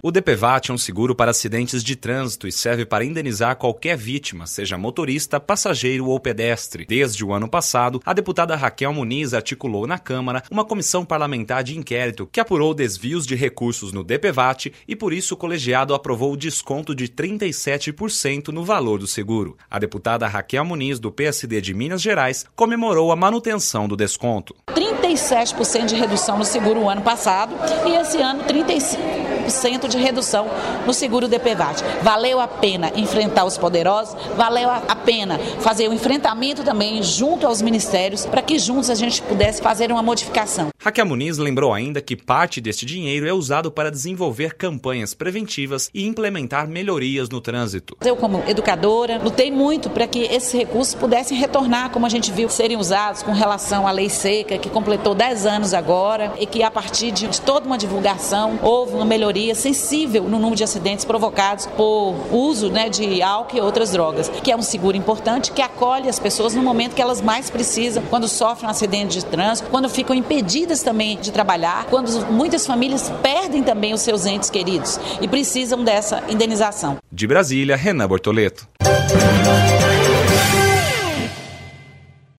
O DPVAT é um seguro para acidentes de trânsito e serve para indenizar qualquer vítima, seja motorista, passageiro ou pedestre. Desde o ano passado, a deputada Raquel Muniz articulou na Câmara uma comissão parlamentar de inquérito que apurou desvios de recursos no DPVAT e, por isso, o colegiado aprovou o desconto de 37% no valor do seguro. A deputada Raquel Muniz, do PSD de Minas Gerais, comemorou a manutenção do desconto. 37% de redução no seguro o ano passado e esse ano 35% de redução no seguro DPVAT. Valeu a pena enfrentar os poderosos, valeu a pena fazer o enfrentamento também junto aos ministérios para que juntos a gente pudesse fazer uma modificação. Raquel Muniz lembrou ainda que parte deste dinheiro é usado para desenvolver campanhas preventivas e implementar melhorias no trânsito. Eu, como educadora, lutei muito para que esses recursos pudessem retornar, como a gente viu, serem usados com relação à lei seca, que completou 10 anos agora e que a partir de toda uma divulgação houve uma melhoria sensível no número de acidentes provocados por uso de álcool e outras drogas, que é um seguro importante que acolhe as pessoas no momento que elas mais precisam, quando sofrem um acidente de trânsito, quando ficam impedidas também de trabalhar, quando muitas famílias perdem também os seus entes queridos e precisam dessa indenização. De Brasília, Renan Bortoleto.